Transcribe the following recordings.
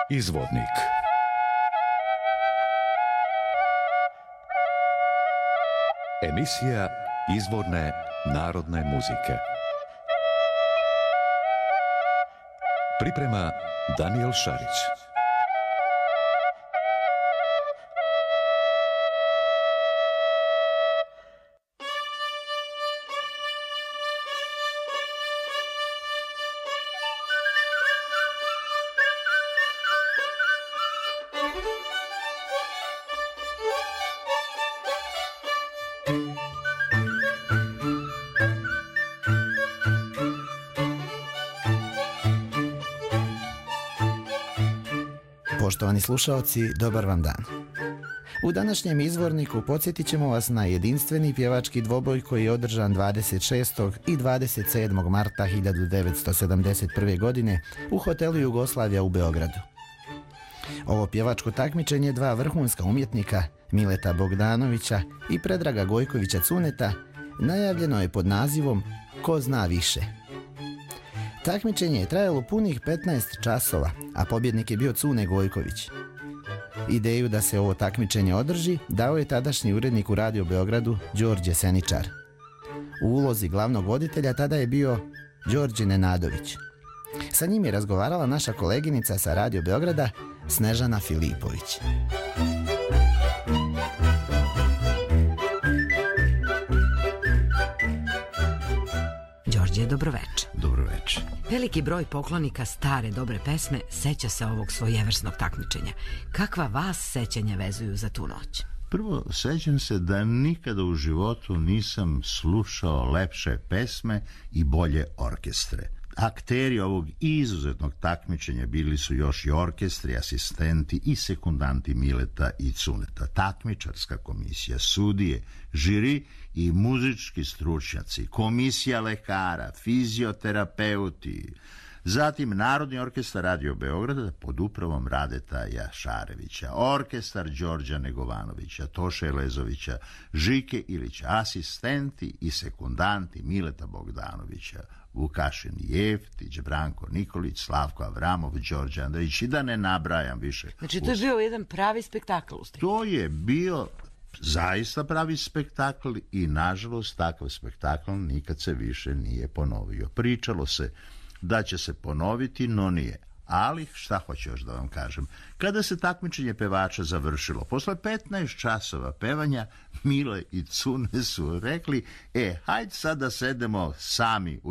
Izvornik. Emisija izvorne narodne muzike. Priprema Daniel Šarić. Poštovani slušaoci, dobar vam dan. U današnjem izvorniku podsjetit ćemo vas na jedinstveni pjevački dvoboj koji je održan 26. i 27. marta 1971. godine u hotelu Jugoslavija u Beogradu. Ovo pjevačko takmičenje dva vrhunska umjetnika, Mileta Bogdanovića i Predraga Gojkovića Cuneta, najavljeno je pod nazivom Ko zna više. Takmičenje je trajalo punih 15 časova, a pobjednik je bio Cune Gojković. Ideju da se ovo takmičenje održi dao je tadašnji urednik u Radio Beogradu Đorđe Seničar. U ulozi glavnog voditelja tada je bio Đorđe Nenadović. Sa njim je razgovarala naša koleginica sa Radio Beograda Snežana Filipović. Đorđe, dobroveče. Dobroveče. Veliki broj poklonika stare dobre pesme seća se ovog svojevrsnog takmičenja. Kakva vas sećanja vezuju za tu noć? Prvo, sećam se da nikada u životu nisam slušao lepše pesme i bolje orkestre. Akteri ovog izuzetnog takmičenja bili su još i orkestri, asistenti i sekundanti Mileta i Cuneta, takmičarska komisija, sudije, žiri i muzički stručnjaci, komisija lekara, fizioterapeuti, zatim Narodni orkestar Radio Beograda pod upravom Radeta Jašarevića, orkestar Đorđa Negovanovića, Toše Lezovića, Žike Ilića, asistenti i sekundanti Mileta Bogdanovića, Vukašin Jeftić, Branko Nikolić, Slavko Avramov, Đorđe Andrejić i da ne nabrajam više. Znači to je bio jedan pravi spektakl u stvari. To je bio zaista pravi spektakl i nažalost takav spektakl nikad se više nije ponovio. Pričalo se da će se ponoviti, no nije. Ali šta hoću još da vam kažem? Kada se takmičenje pevača završilo, posle 15 časova pevanja, Mile i Cune su rekli, hajde sad da sedemo sami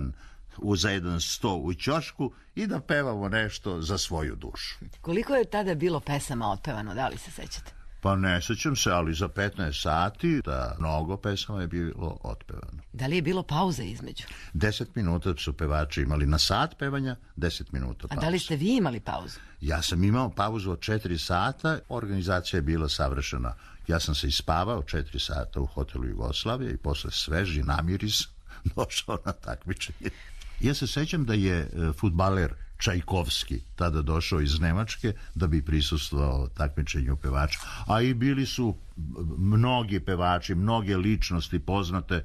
za jedan sto u ćošku i da pevamo nešto za svoju dušu. Koliko je tada bilo pesama otpevano, da li se sećate? Pa ne sećam se, ali za 15 sati da mnogo pesama je bilo otpevano. Da li je bilo pauze između? 10 minuta su pevači imali na sat pevanja, 10 minuta pauze. A da li ste vi imali pauzu? Ja sam imao pauzu od 4 sata, organizacija je bila savršena. Ja sam se ispavao 4 sata u hotelu Jugoslavije i posle sveži namiris došao na takmičenje. Ja se sećam da je fudbaler Čajkovski tada došao iz Nemačke da bi prisustvovao takmičenju pevača. A i bili su mnogi pevači, mnoge ličnosti poznate.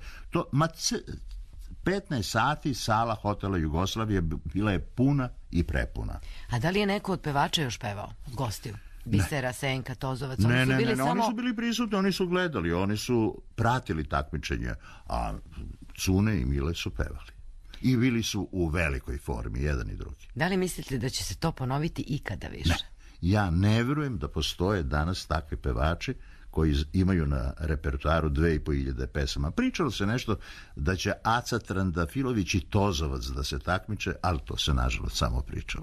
15 sati sala hotela Jugoslavije bila je puna i prepuna. A da li je neko od pevača još pevao? Gostiju? Bisera, Senka, Tozovac? Ne, oni su bili prisutni, oni su gledali, oni su pratili takmičenje, a Cune i Mile su pevali. I bili su u velikoj formi, jedan i drugi. Da li mislite da će se to ponoviti ikada više? Ne. Ja ne verujem da postoje danas takvi pevači koji imaju na repertoaru 2500 pesama. Pričalo se nešto da će Aca Trandafilović i Tozovac da se takmiče, ali to se nažalost samo pričalo.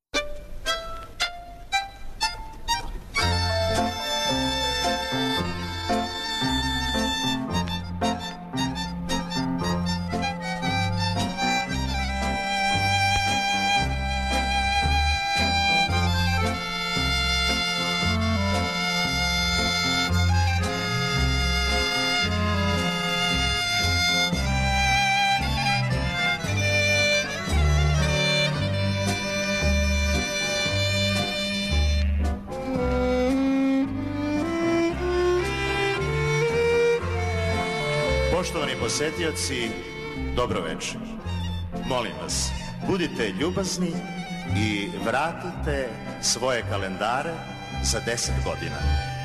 Poštovani posetioci, dobroveče. Molim vas, budite ljubazni i vratite svoje kalendare za 10 godina.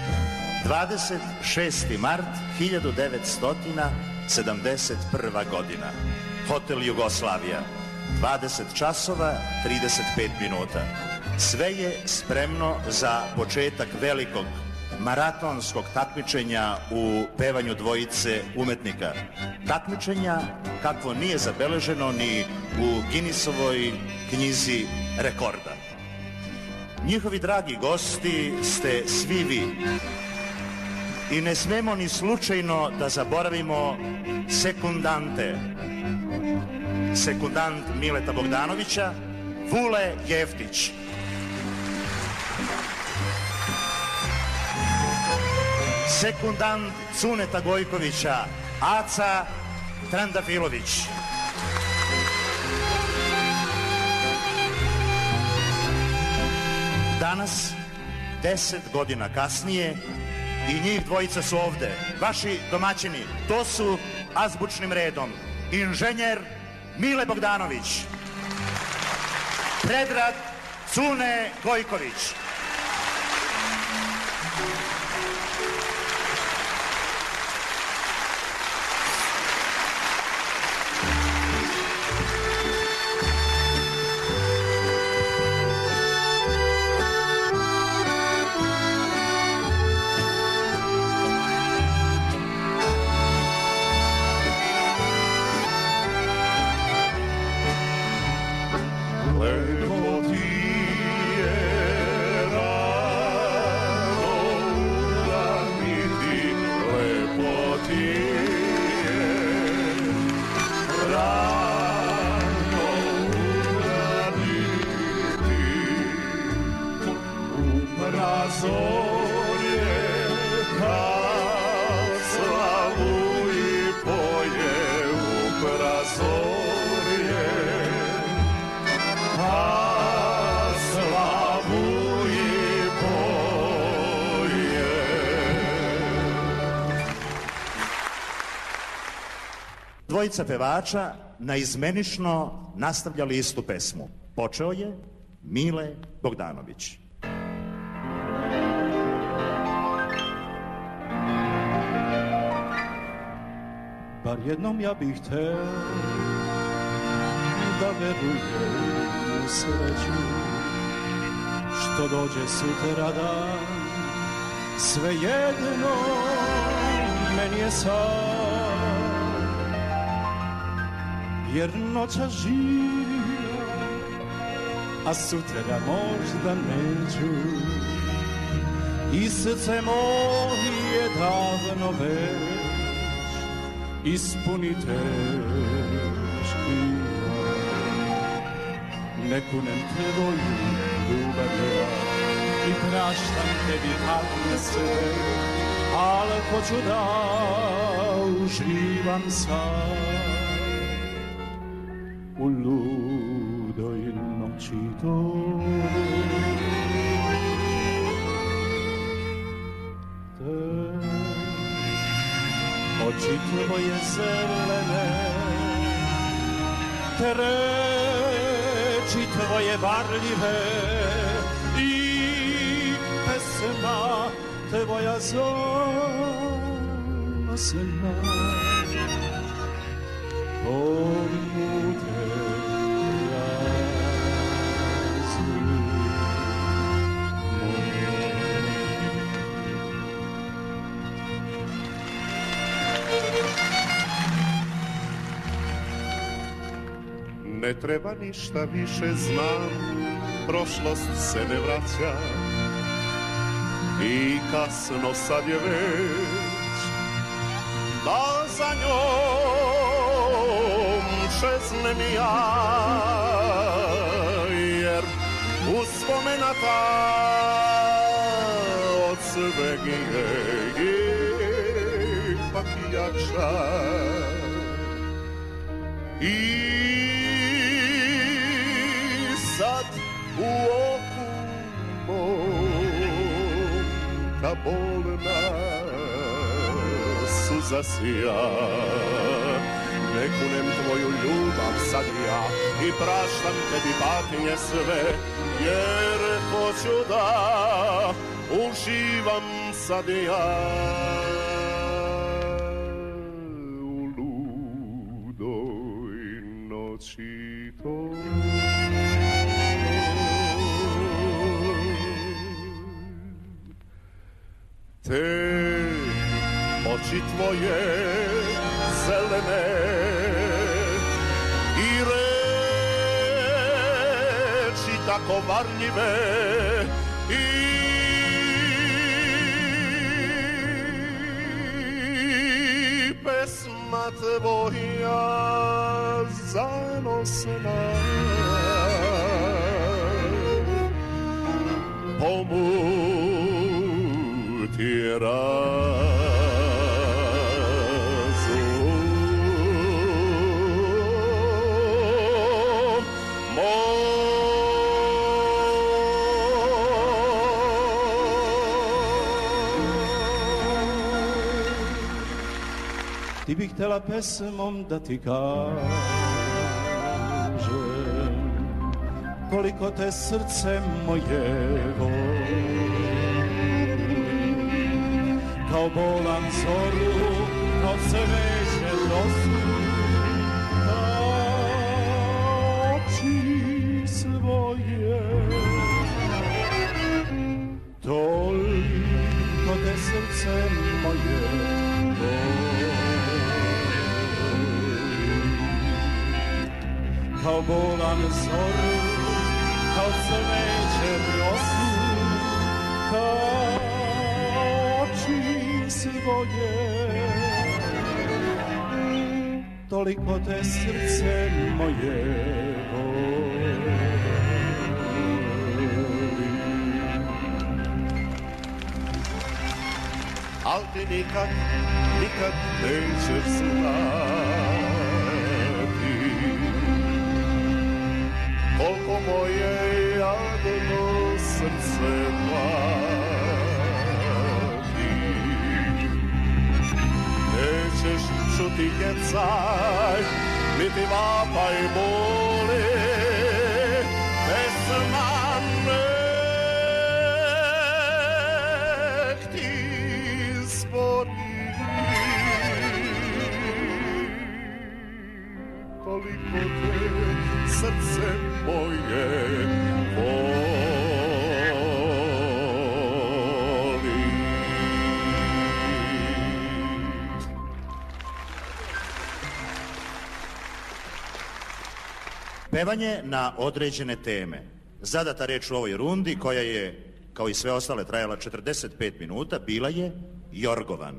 26. mart 1971. godina. Hotel Jugoslavija. 20 časova 35 minuta. Sve je spremno za početak velikog maratonskog takmičenja u pevanju dvojice umetnika. Takmičenja kakvo nije zabeleženo ni u Guinnessovoj knjizi rekorda. Njihovi dragi gosti ste svi vi. I ne smemo ni slučajno da zaboravimo sekundante. Sekundant Mileta Bogdanovića, Vule Jeftić. Sekundant Cuneta Gojkovića, Aca Trandafilović. Danas, 10 godina kasnije, i njih dvojica su ovde. Vaši domaćini, to su azbučnim redom inženjer Mile Bogdanović, Predrag Cune Gojković, dvojica pevača naizmenično nastavljali istu pesmu. Počeo je Mile Bogdanović. Bar jednom ja bih hteo da verujem u sreću, što dođe sutra dan, svejedno meni je sad. Jer noća živio, a sutra možda neću, i srce moje davno već ispuni teški dan. Ne kunem tvoju ljubav i praštam tebi padne sve, ali hoću da uživam sam u ludoj noći toj. Oči tvoje zelene, te reči tvoje varljive i pesma tvoja zanosena. Pojmute ne treba ništa više, znam, prošlost se ne vraća i kasno sad je već da za njom čeznem ja, jer uspomena ta od sveg je ipak jača. I sad u oku mom ta bolna suza sija, ne kunem tvoju ljubav sad ja i praštam tebi patnje sve, jer hoću da uživam sad ja u ludoj noći toj. Te oči tvoje zelene i reči tako varljive i pesma tvoja zanosna pomuti Ti bih htjela pesmom da ti kažem koliko te srce moje voli. Kao bolan zoru, kao cveće rosu, kao oči svoje. Toliko te srce moje voli. Kao bolan zoru, kao cveće rosu, kao oči svoje. Toliko te srce moje voli. Al ti nikad, nikad nećeš znati koliko moje jadno srce pati. Nećeš čuti jecaj, niti vapaj boli, pesma nek ti spori. Koliko te srce moje voli. Pevanje na određene teme. Zadata reč u ovoj rundi, koja je, kao i sve ostale, trajala 45 minuta, bila je Jorgovan.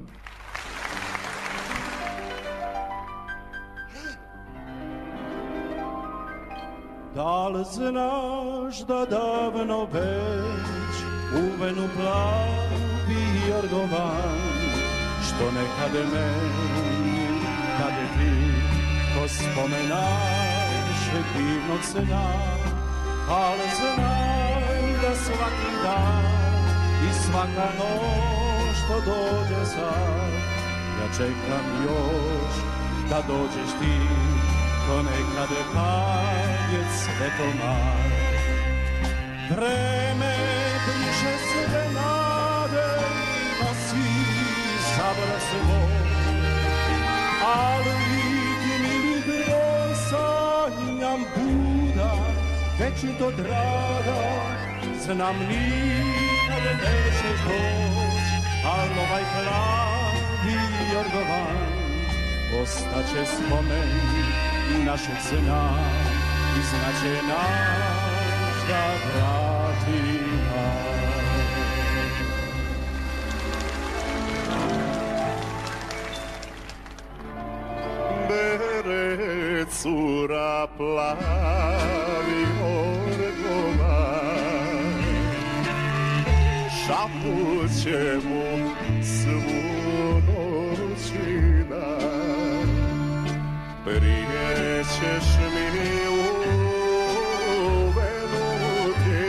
Da li znaš da davno već u venu plavi Jorgovan, što nekad meni, kad je ti, ko spomenaš divnog sna, ali znaj da svaki dan i svaka noć što dođe sad, ja čekam još da dođeš ti, ko nekad kad je svetomar. Vreme briše sve nade, nosi sabor svoj, ali ti mili broj sanjam buda, večito draga, znam nikad nećeš doć, al ovaj plavi Jorgovan ostaće spomen našeg sna i znaće naš da vrati nas. Bere cura plavi Jorgovan, šapuće mu svu noć i dan. Prije ćeš mi uvenuti,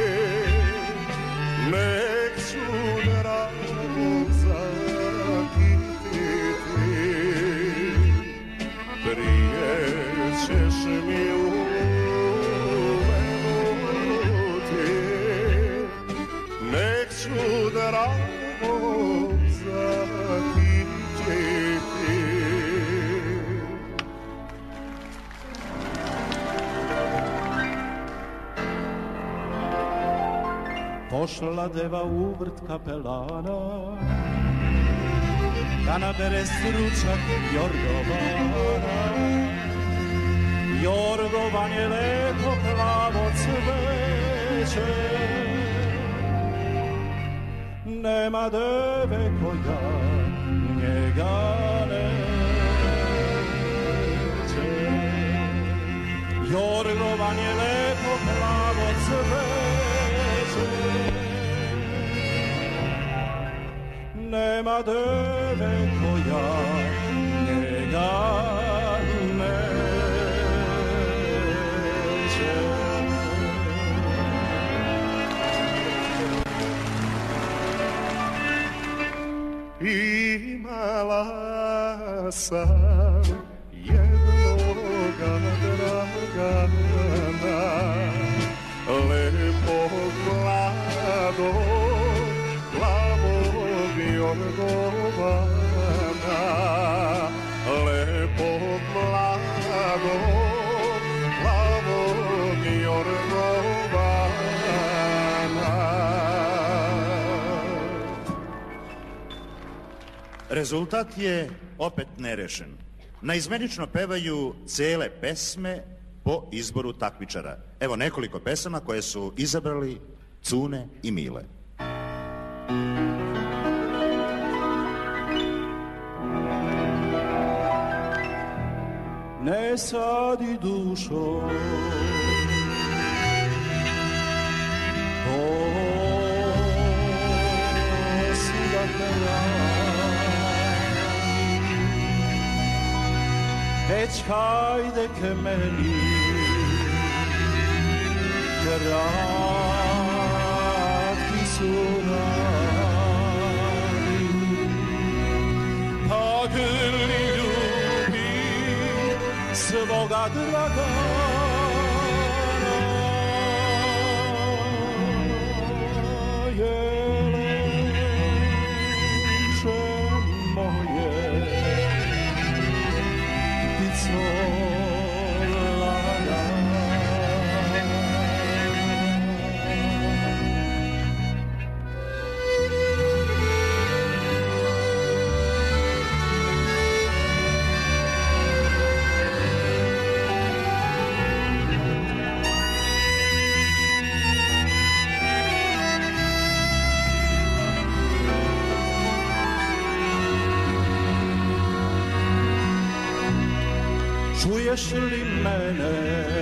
nek ću drago zakititi. sreću drago zatičiti. Pošla deva u vrt kapelana da nabere stručak jorgovana. Jorgovan je lepo plavo cveće, nema deve koja njega neće. Jorgovan je lepo plavo cveće, nema deve koja njega neće. Imala sam jednoga dragana, lepog mladog, plavog jorgovana, lepog mladog, plavog jorgovana. Rezultat je opet nerešen. Naizmenično pevaju cele pesme po izboru takmičara. Evo nekoliko pesama koje su izabrali Cune i Mile. Ne sadi dušo već hajde ke meni kratki su dani, pa grli ljubi svoga dragana. Jelenče moje, ptico lagana. Čuješ li mene,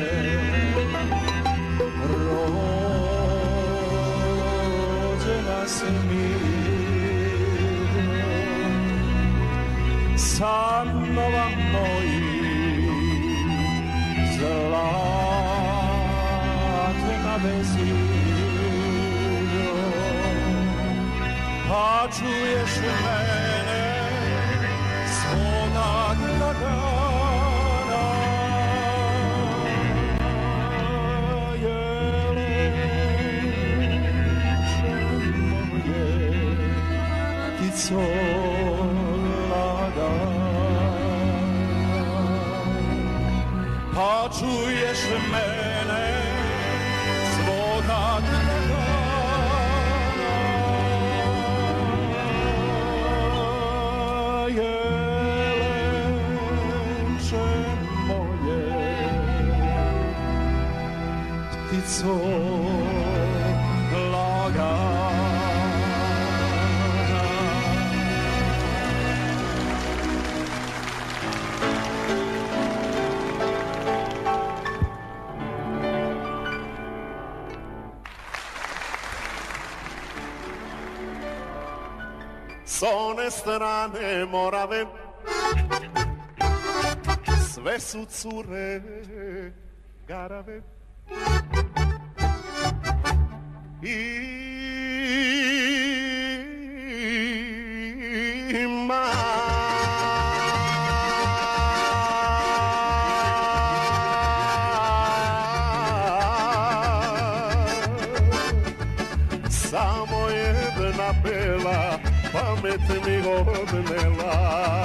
rođena si mi, sanova moji, zlatna veziljo, pa čuješ mene, svoga dragana. Ptico lagana, pa čuješ mene, svoga dragana. Jelenče moje, ptico lagana. S one strane Morave sve su cure garave ima samo jedna bela pamet mi odnela.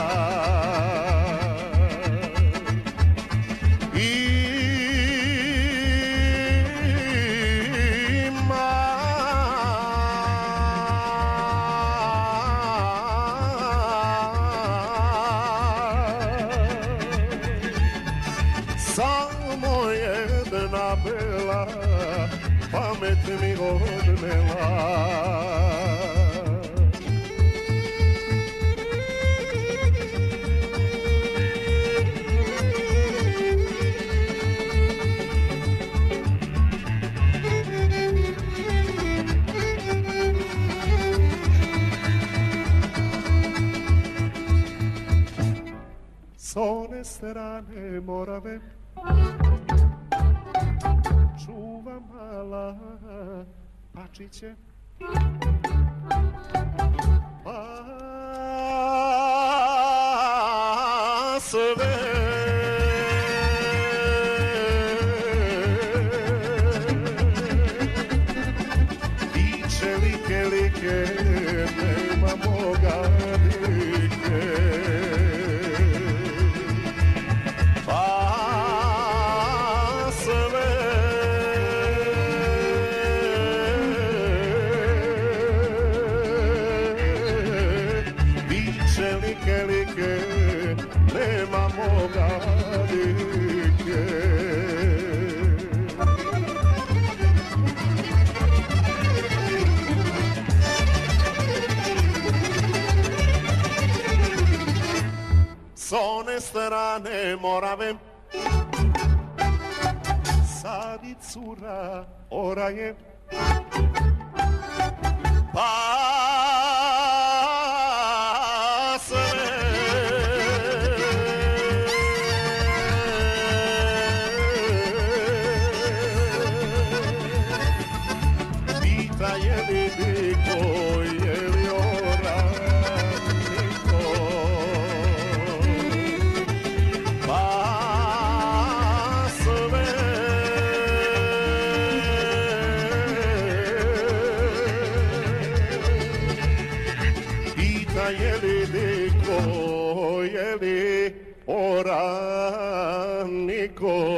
Samo jedna bela pamet mi odnela. S one strane Morave čuva mala pačiće, pa sve tiče like, like, nema moga dike. Nema moga dike. S one strane Morave sadi cura oraje, pa oraniko.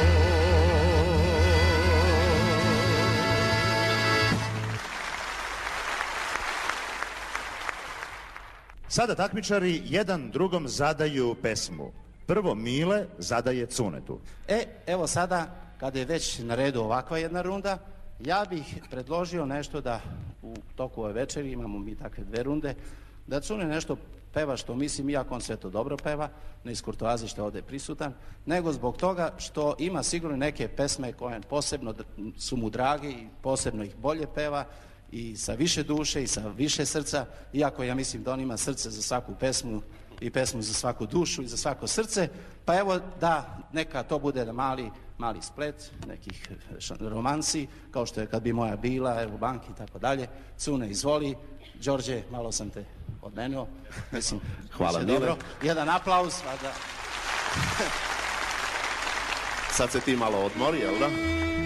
Sada takmičari jedan drugom zadaju pesmu. Prvo Mile zadaje Cunetu. Evo sada, kada je već na redu ovakva jedna runda, ja bih predložio nešto da u toku ove večeri, imamo mi takve dve runde, da Cune nešto peva što mislim, iako on sve to dobro peva, ne iz kurtoazije što je ovdje prisutan, nego zbog toga što ima sigurno neke pesme koje posebno su mu dragi i posebno ih bolje peva i sa više duše i sa više srca, iako ja mislim da on ima srce za svaku pesmu i pesmu za svaku dušu i za svako srce, pa evo da neka to bude da mali splet nekih romansi, kao što je Kad bi moja bila, evo banki i tako dalje. Cune, izvoli. Đorđe, malo sam te odmenuo. Mislim, hvala Mile. Dobro. Jedan aplauz. Da... Sad se ti malo odmori, jel da?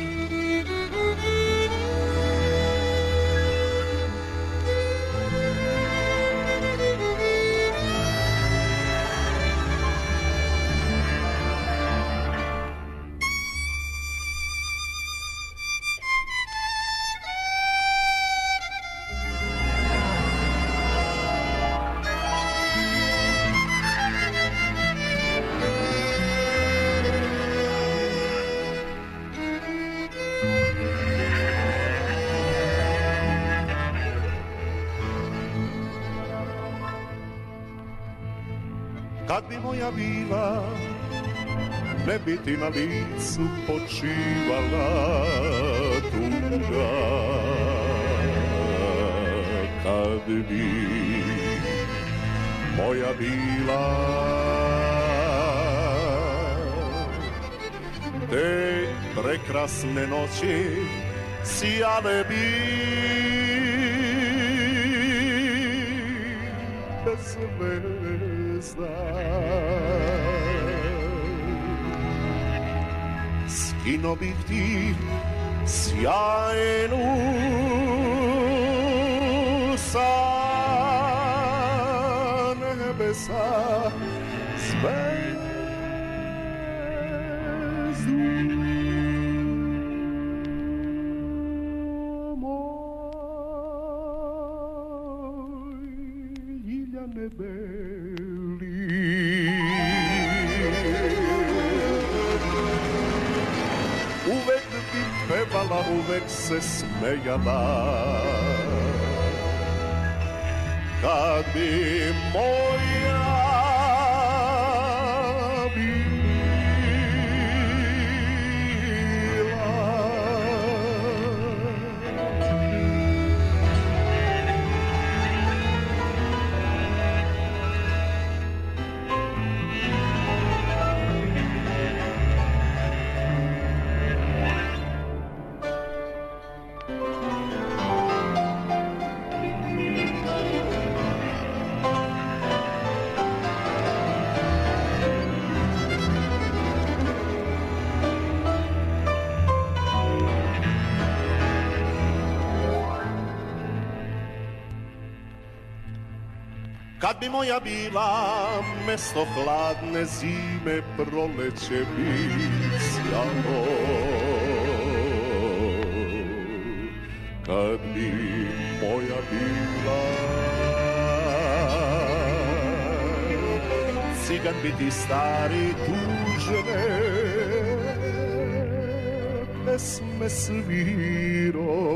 Kad bi moja bila, ne bi ti na licu počivala tuga. Kad bi moja bila, te prekrasne noći sijale bi bez zvezda. Skino bih ti sjajnu sa zvezdu. Uvek bi pevala, uvek se smejala, kad bi moja kad bi moja bila mesto hladne zime, proleće bi sjalo. Kad bi moja bila, cigan bi ti stari tužne pesme sviro.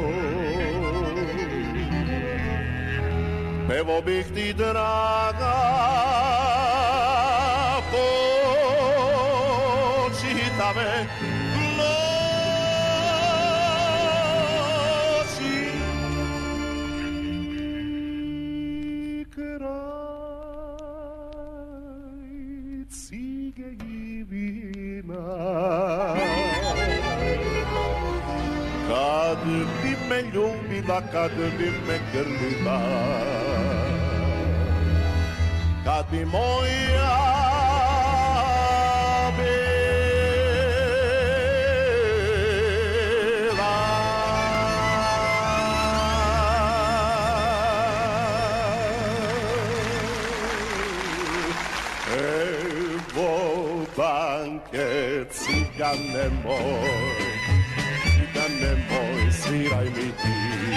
Pevo bih ti, draga, počitave noći. Kraj cige i vina, kad bi me ljubila, kad bi me grlila, kad bi moja bila. Evo banke, cigane moj, cigane moj, sviraj mi ti.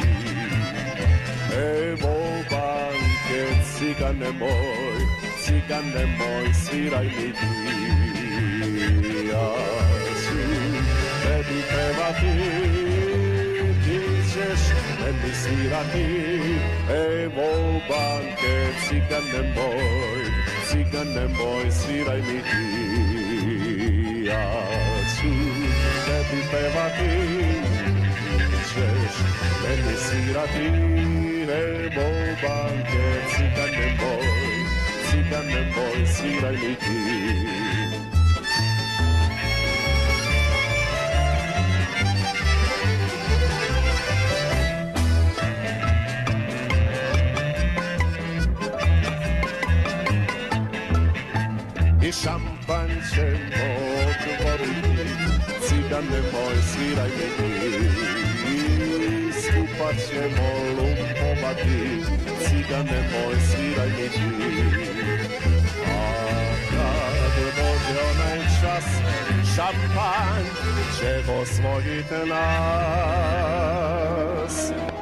Evo banke, cigane moj, sviraj mi ti. Ja ću tebi pevati, ti ćeš meni svirati. Evo banke, cigane moj, sviraj mi ti. Ja ću tebi pevati, ćeš meni svirati. Evo banke, cigane moj, sviraj mi ti. I šampanj ćemo otvoriti, cigane moj, sviraj mi ti. Skupa ćemo lumpovati, cigane moj, sviraj mi ti. A kad dođe onaj čas, šampanj će osvojiti nas.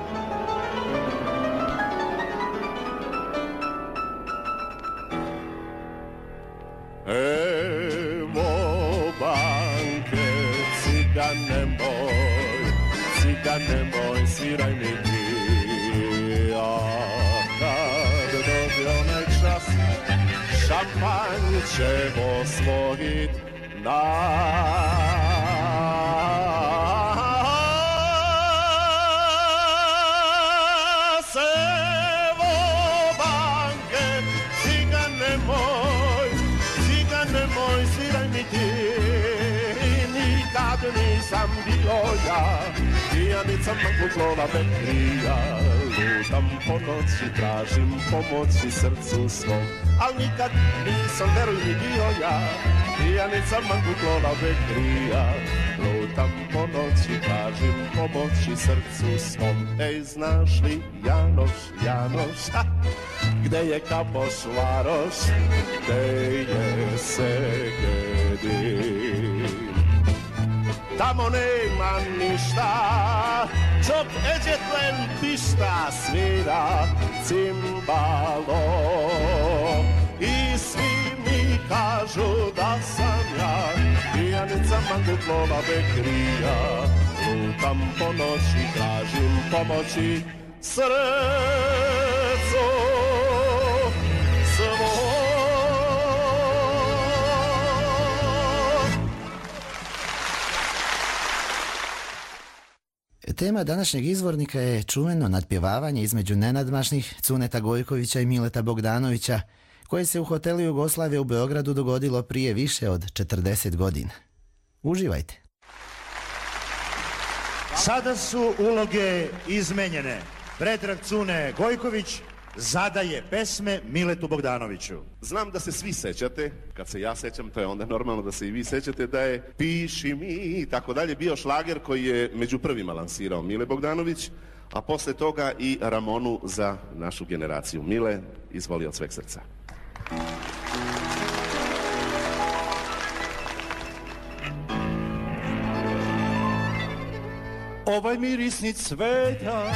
Evo banke, cigane moj, sviraj mi ti. A kad dođe onaj čas, šampanj će osvojit nas. Evo banke, cigane moj, sviraj mi ti. Nikad nisam bio ja, pijanica magluklova vetrija. Lutam po noći, tražim pomoći srcu svom, al nikad nisam, veruj mi, bio ja pijanica mangutlova bekrija. Lutam po noći, tražim pomoći srcu svom. Ej, znaš li Janoš, Janoš, ha, gde je Kapoš Varoš, gde je Segedin? Tamo nema ništa, čop eđetlen pišta svira cimbalo. I svi mi kažu da sam ja pijanica mangutlova bekrija. Lutam po noći, tražim pomoći srcu svom. Tema današnjeg izvornika je čuveno nadpjevavanje između nenadmašnih Cuneta Gojkovića i Mileta Bogdanovića, koje se u hotelu Jugoslavije u Beogradu dogodilo prije više od 40 godina. Uživajte. Sada su uloge izmenjene. Predrag Cune Gojković zadaje pesme Miletu Bogdanoviću. Znam da se svi sećate, kad se ja sećam, to je onda normalno da se i vi sećate, da je Piši mi i tako dalje bio šlager koji je među prvima lansirao Mile Bogdanović, a posle toga i Ramonu za našu generaciju. Mile, izvoli od sveg srca. Ovaj mirisni cveta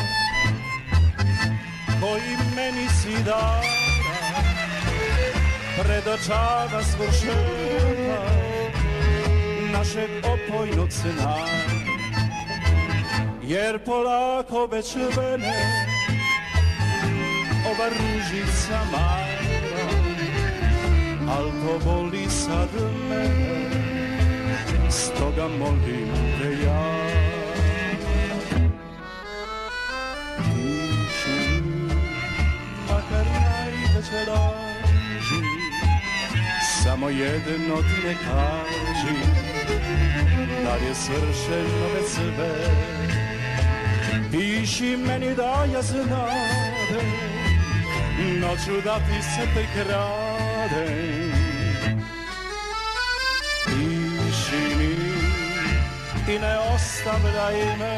koji meni si dala predočava svršetak našeg opojnog sna, jer polako već vene ova ružica mala, al to boli sad mene, stoga molim te ja. Makar najveće laži, samo jedno ti ne kaži, da li je svršeno već sve. Piši meni da ja znadem, noću da ti se prikradem. Piši mi i ne ostavljaj me.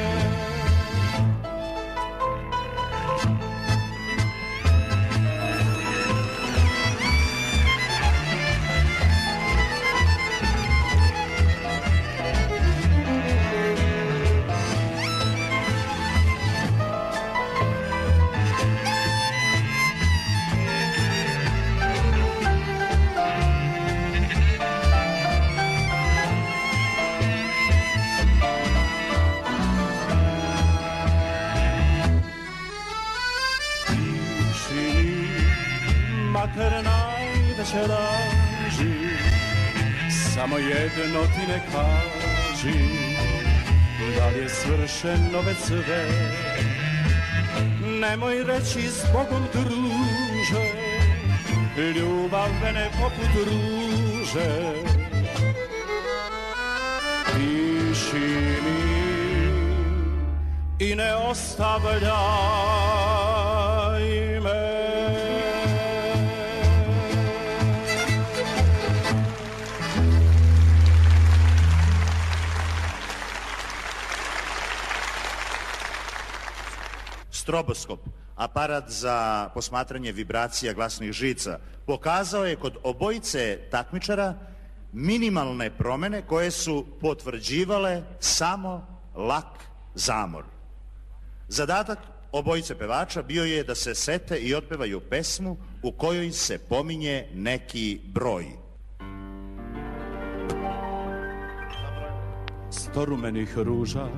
Makar najveće laži, samo jedno ti ne kaži, da li je svršeno već sve. Nemoj reći zbogom druže, ljubav mene poput ruže. Piši mi i ne ostavljaj me. Stroboskop, aparat za posmatranje vibracija glasnih žica, pokazao je kod obojice takmičara minimalne promjene koje su potvrđivale samo lak zamor. Zadatak obojice pevača bio je da se sete i otpevaju pesmu u kojoj se pominje neki broj. 100 rumenih ruža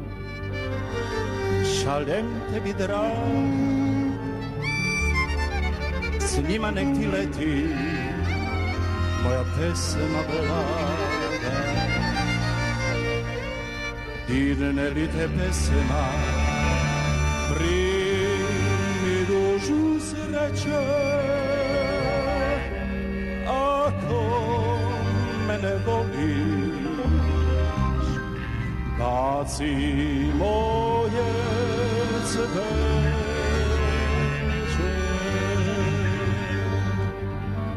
šaljem tebi drag, s njima nek ti leti moja pesma blaga. Dirne li te pesma primi dužu sreće, ako mene voliš, baci moje cveće.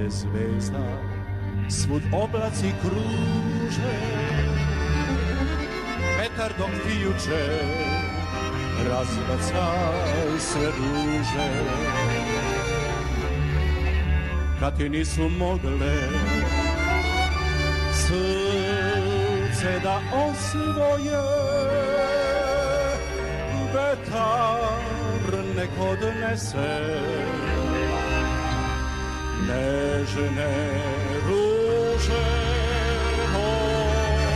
bez zvezda, svud oblaci kruže, vetar dok vijuče razbaca sve ruže. Kad ti nisu mogle srce da osvoje, vetar nek odnese nežne ruže moje.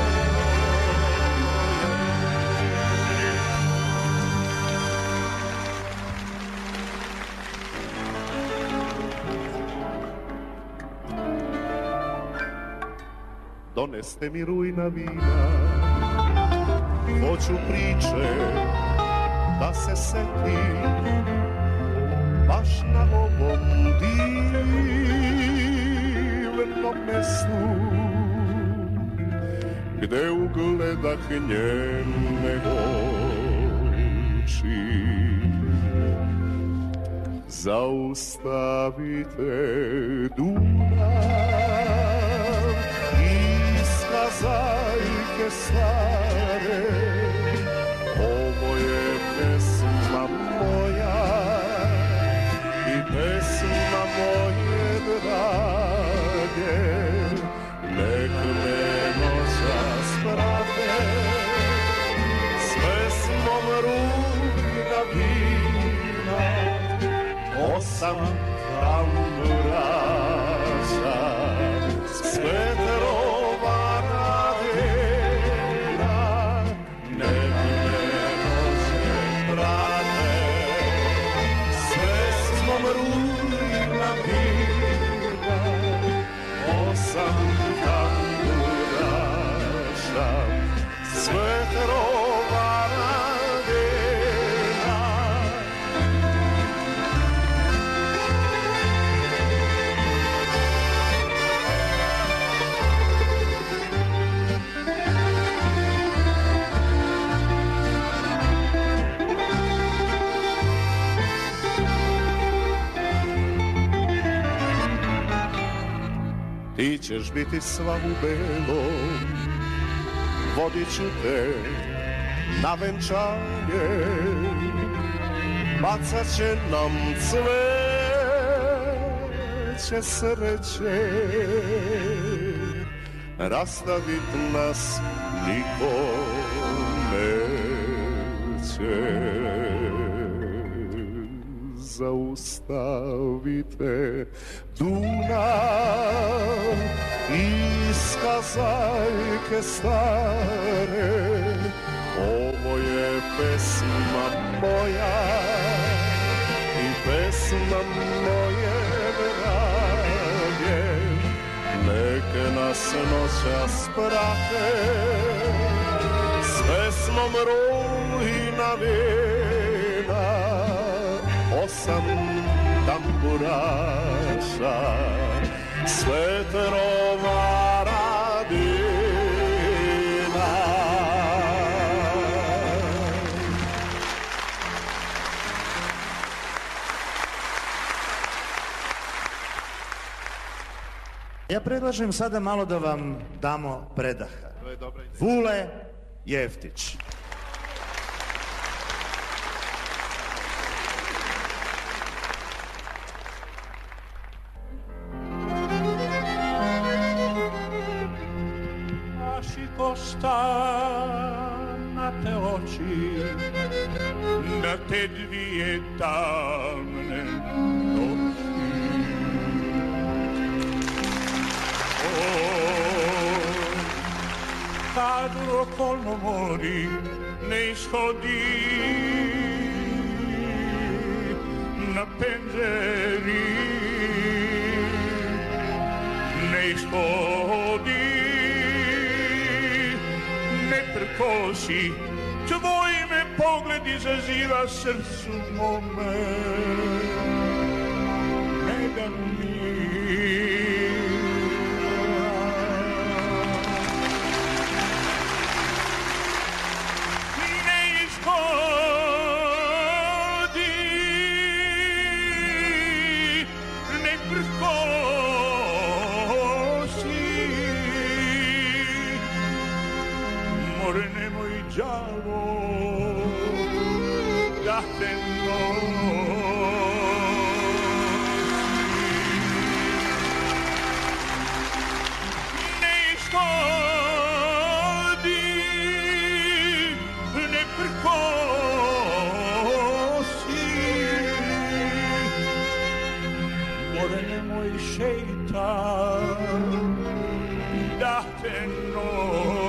Doneste mi rujna vina, hoću priče da se setim baš na ovom divnom mestu gde ugledah njene oči. Zaustavite Dunav, iskazajke stare, ovo je pesma moja i pesma moje drage, nek me noćas prate s pesmom rujna vina, 8 tamburaša s vetrova radena, nek me noćas prate s pesmom rujna vina, 8 tamburaša s vetrova radena. Ti ćeš biti sva u belom, vodit ću te na venčanje, bacat će nam cveće sreće, rastavit nas niko neće. Zaustavite Dunav, iskazajke stare, ovo je pesma moja i pesma moje drage, neke nas noćas prate s pesmom rujna vina, 8 tamburaša s vetrova radina. Ja predlažem sada malo da vam damo predaha. Vule Jeftić. Na te oči, na te dvije tamne noći. Kad u okolno mori ne ishodi na penzeri, ne ishodi, ne prkosi, tvoj me pogled izaziva srcu mome. Ne da mi đavo da te nosi. Ne škodi, ne prkosi, more nemoj šeitan da te nosi.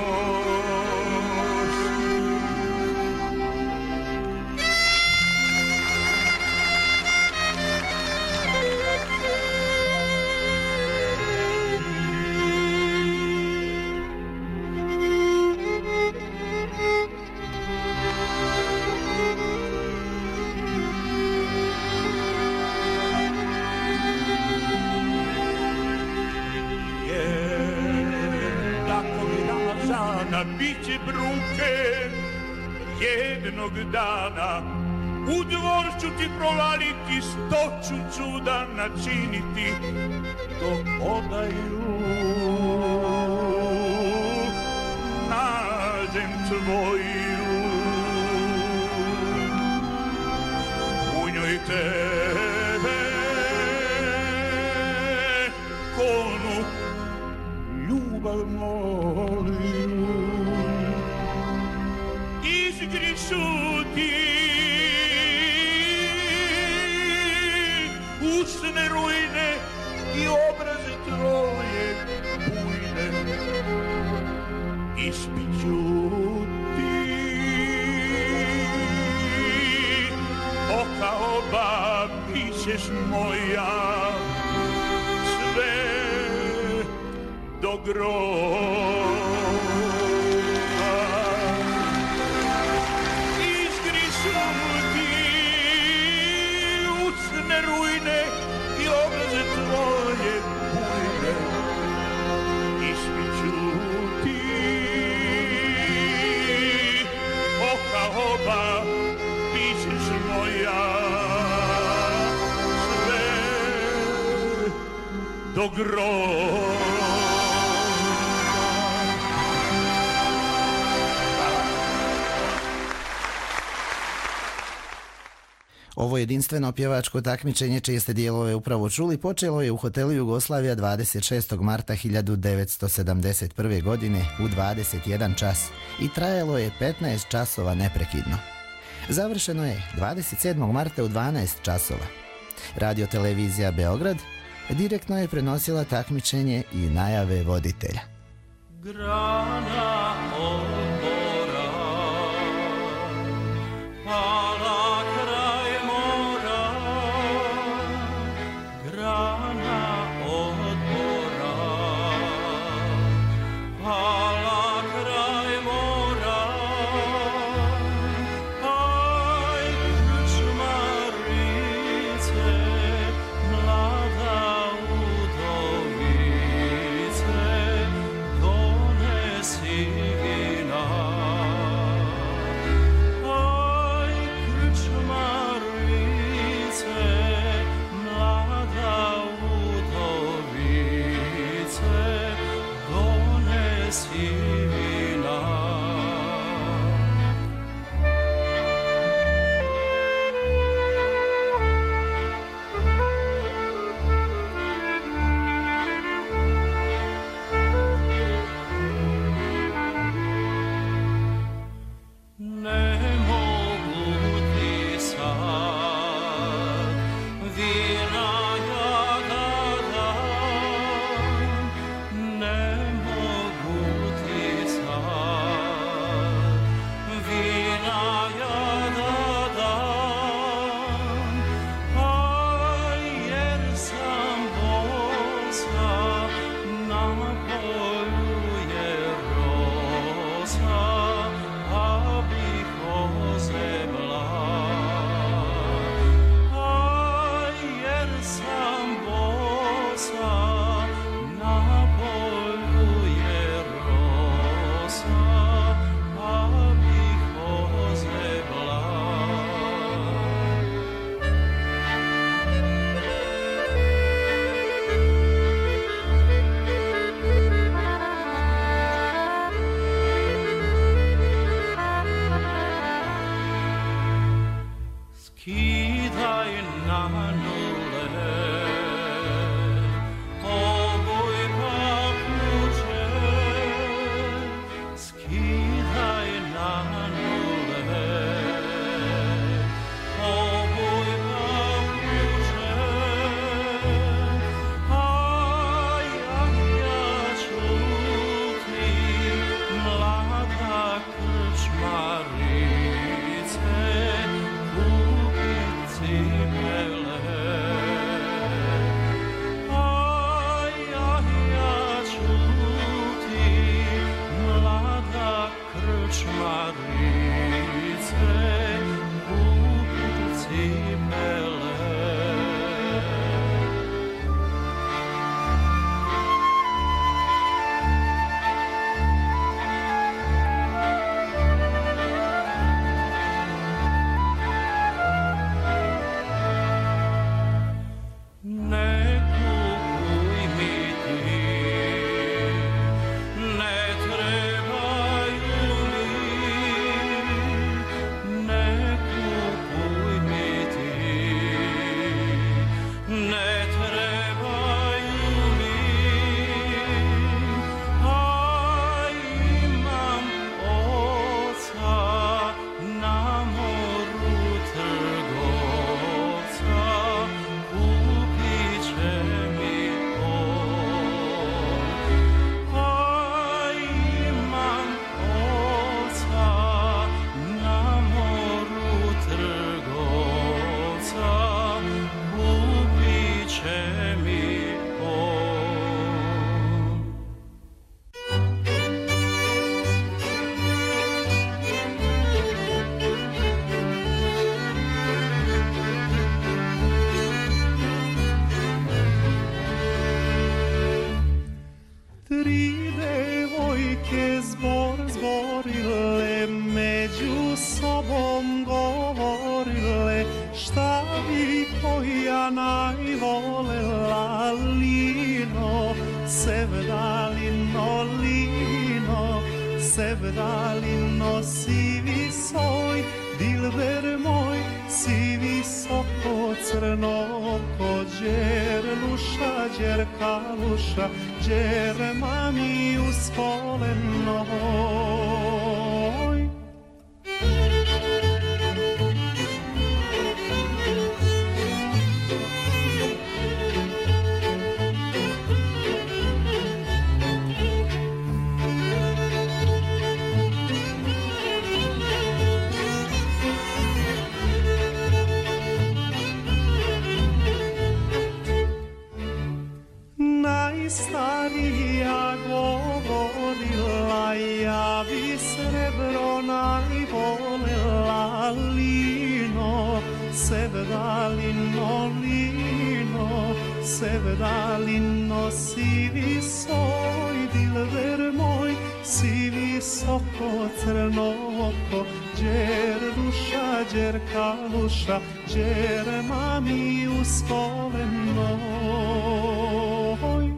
Biće bruke jednog dana, u dvor ću ti provaliti, 100 ću čuda načiniti, dok odaju nađem tvoju. U njoj tebe konu ljubav molim. Izgrišuti usne rujne i obraze tvoje bujne. Ispiću ti oka oba, bićeš moja sve do groba. Rujne i obraze tvoje bujne, ispiću ti oka oba, bićeš moja sve do groba. Ovo jedinstveno pjevačko takmičenje, čije ste dijelove upravo čuli, počelo je u hotelu Jugoslavija 26. marta 1971. godine u 21 čas i trajalo je 15 časova neprekidno. Završeno je 27. marta u 12 časova. Radio-televizija Beograd direktno je prenosila takmičenje i najave voditelja. Grana odbora pala kraj mora, grana odbora pala kraj mora. Aj, krčmarice, mlada udovice, donesi vina. Aj, krčmarice, mlada udovice, donesi vina. Ne mogu ti sad vina ja da dam, ne mogu ti Tri devojke zborile, među sobom govorile, šta bi koja najvolela, lino, sevdalino, lino, sevdalino, si visoj, dilber moj, si visoko crnoko, đerluša, đerkaluša, đer mami uspolenoj. Najstarija govorila, ja bi srebro najvolela, lino, sevdalino, lino, sevdalino, si visoj, dilber moj, si visoko crnoko, đerluša, đerkaluša, đer mami uspolenoj.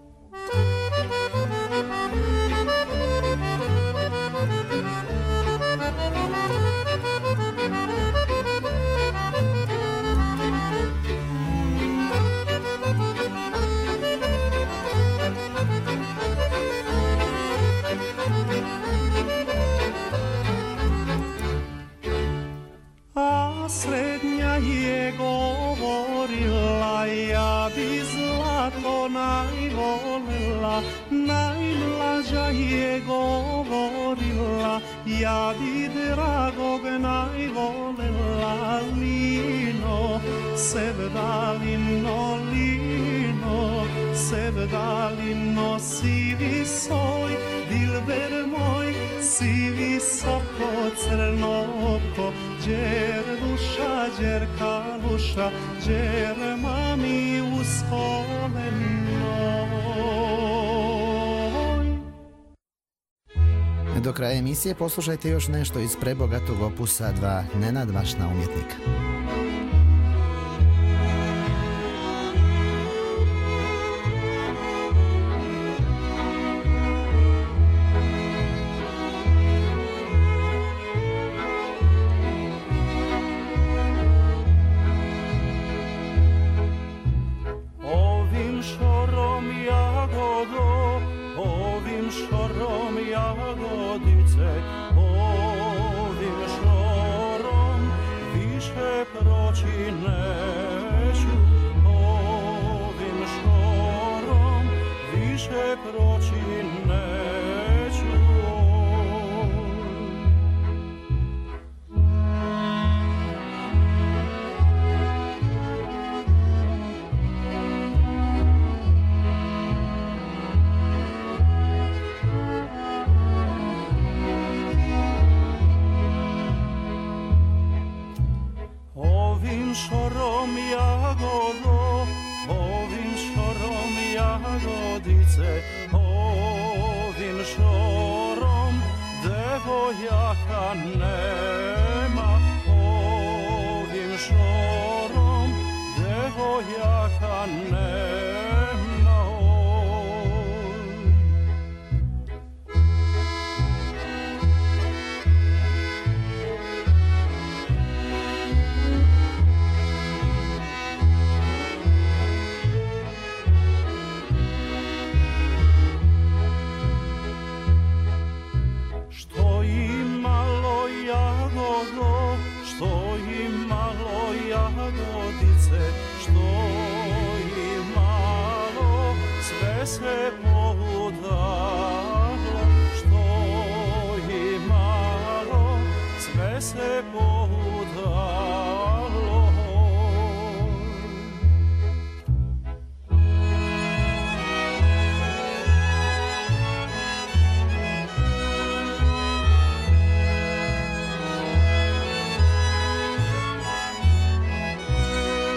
A srednja je govorila, ja bi zlato najvolela, najmlađa je govorila, ja bi dragog najvolela, lino, sevdalino, lino, sevdalino, si visoj, dilber moj, si visoko crnoko, đerluša, đerkaluša, đer mami uspolenoj. Do kraja emisije poslušajte još nešto iz prebogatog opusa dva nenadmašna umjetnika.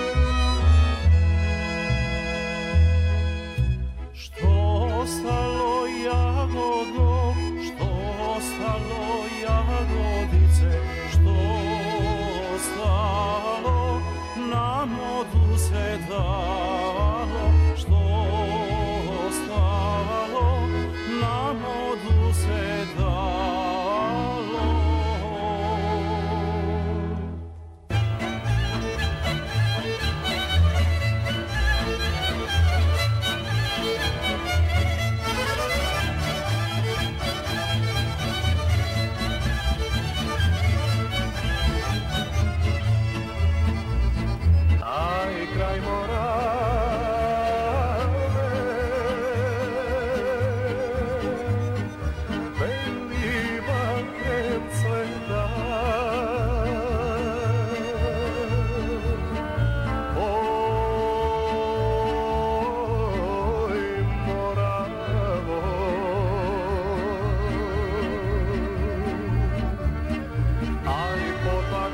Ostalo se dalo, što ostalo, nam oduzet dalo. Aj, kraj Morave, beli bakrem cveta. Oj, Moravo, aj potak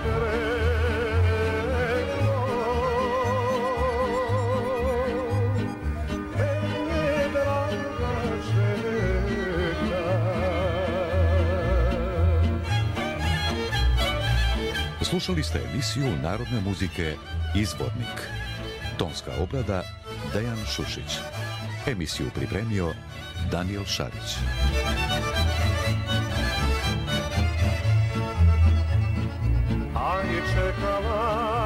Slušali ste emisiju narodne muzike Izvornik. Tonska obrada Dejan Šušić. Emisiju pripremio Daniel Šarić. Aj, čekala